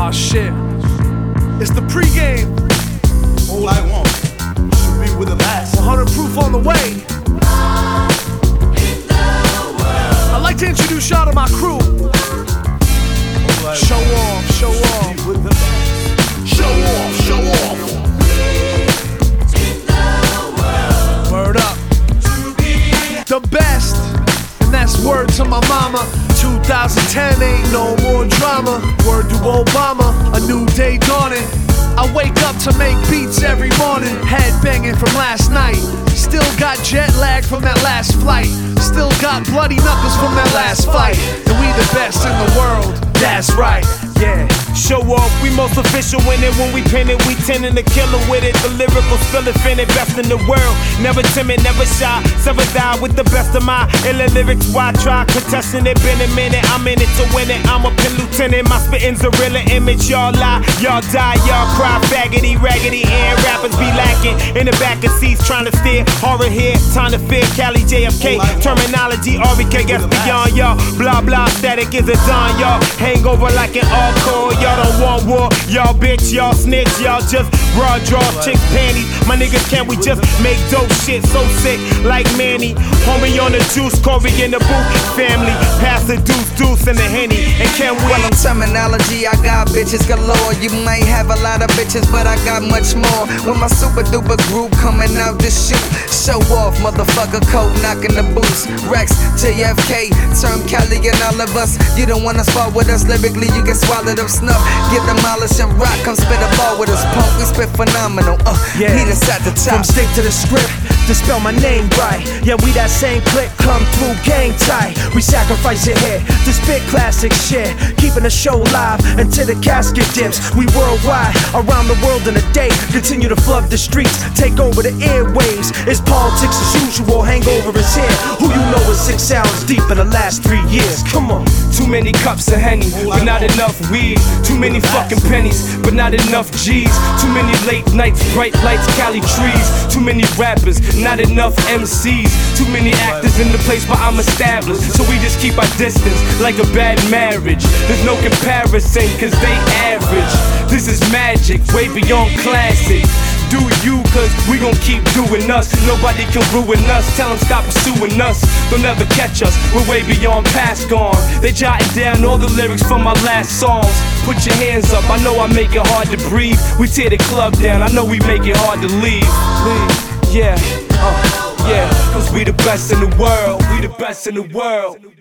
Aw shit, it's the pregame. All I want should be with the last. 100 proof on the way. I'd like to introduce y'all to my crew. Show off, show off. With the last. Show off, show off. Word up. The best, and that's word to my mama. 2010 ain't no more drama. Word to Obama, a new day dawning. I wake up to make beats every morning. Head banging from last night. Still got jet lag from that last flight. Still got bloody knuckles from that last fight. And we the best in the world, that's right. Yeah, show off, we most official in it. When we pin it, we tending to kill it with it. The lyrical still infinite, best in the world. Never timid, never shy, never die with the best of my illa lyrics. Why try contesting it? Been a minute, I'm in it to win it. I'm a pin lieutenant, my spitting's a real image. Y'all lie, y'all die, y'all cry. Faggoty, raggedy, and rappers be lacking in the back of seats trying to steer. Horror here, time to fear. Cali JFK, terminology, RBK gets beyond y'all. Blah blah, static is a don, y'all. Hangover like an encore, y'all don't want war. Y'all bitch, y'all snitch, y'all just raw draw chicks panties. My niggas, can't we just make dope shit so sick like Manny? Homie on the juice, Corey in the booth. Family, pass the deuce and the Henny. And can we? Well, on terminology, I got bitches galore. You might have a lot of bitches, but I got much more. With my super duper group coming out to shoot. Show off, motherfucker, coat knocking the boots. Rex, JFK, term Cali and all of us. You don't wanna spar with us lyrically, you get swallowed up snuff. Get demolished and rock, come spit a ball with us. Punk, we spit phenomenal. Meet us at the top. From stick to the script, to spell my name right. Yeah, we that same clique, come through gang tight. We sacrifice it here to spit classic shit. Keeping the show live until the casket dips. We worldwide, around the world in a day. Continue to flood the streets, take over the airwaves. It's politics as usual, hangover is here. Who you know is 6 hours deep in the last 3 years? Come on. Too many cups of Henny, but not enough weed. Too many fucking pennies, but not enough G's. Too many late nights, bright lights, Cali trees. Too many rappers, not enough MCs. Too many actors in the place, but I'm established. So we just keep our distance like a bad marriage. There's no comparison, cause they average. This is magic, way beyond classic. Do you, cause we gon' keep doing us. Nobody can ruin us, tell them stop pursuing us. They'll never catch us, we're way beyond past gone. They jotting down all the lyrics from my last songs. Put your hands up, I know I make it hard to breathe. We tear the club down, I know we make it hard to leave. Yeah, yeah, cause we the best in the world. We the best in the world.